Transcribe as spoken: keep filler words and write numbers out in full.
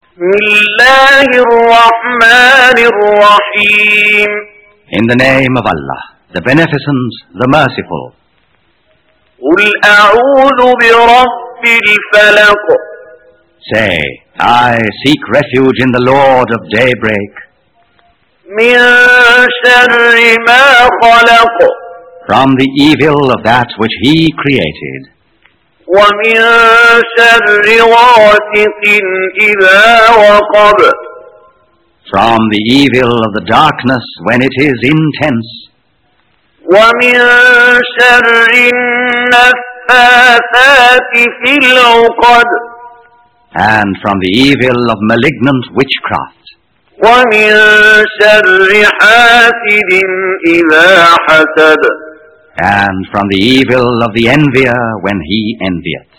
بسم الله الرحمن الرحيم. In the name of Allah, the Beneficent, the Merciful. قل أعوذ برب الفلق. Say, I seek refuge in the Lord of daybreak. من شر ما خلق. From the evil of that which He created. ومن شر غاسق إذا وقب. From the evil of the darkness when it is intense. ومن شر النفاثات في العقد. And from the evil of malignant witchcraft. ومن شر حاسد إذا حسد. And from the evil of the envier when he envieth.